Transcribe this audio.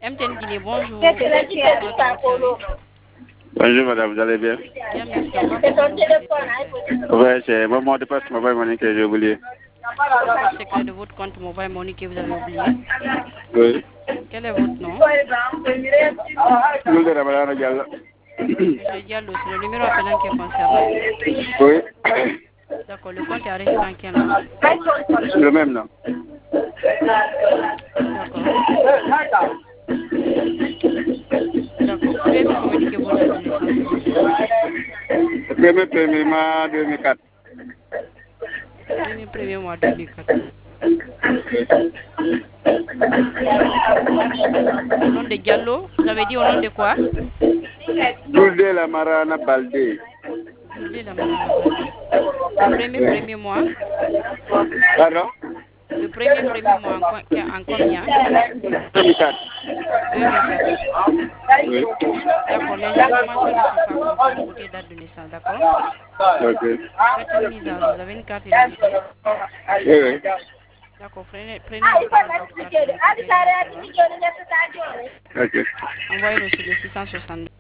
MTN Guinée, bonjour. Bonjour madame, vous allez bien? Bien, merci. On va prendre Ouais, c'est mon mot de passe mobile money que j'ai oublié. le secret de votre compte mobile money que vous avez oublié. Oui. Quel est votre nom? Goulde Ramadana Diallo. Monsieur Diallo, c'est le numéro appelant qui est concerné. Oui. D'accord, le compte est enregistré en quel nom? Le même nom. D'accord. D'accord. Pouvez-vous communiquer vos dates de naissance, s'il vous plaît? Premier mois 2004. Premier mois 2004. Au nom de Diallo, vous avez dit au nom de quoi? Goulde la Marana Baldé. Goulde la Marana Baldé. Le premier mois? Pardon? Le premier mois en combien? 2004. 2004. Oui. D'accord, les informations ne sont pas conformes côté date de naissance, d'accord? Ok. Faites une mise à jour. Vous avez une carte d'identité? Oui, oui. D'accord, prenez une photo de votre carte d'identité. Ok. Envoyez-le sur le 662.